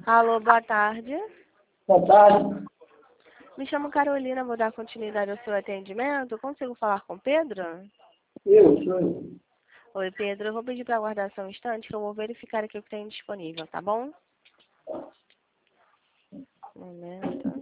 Alô, boa tarde. Boa tarde. Me chamo Carolina, vou dar continuidade ao seu atendimento. Consigo falar com Pedro? Sou eu. Oi, Pedro. Eu vou pedir para aguardar só um instante que eu vou verificar aqui o que tem disponível, tá bom? Um momento.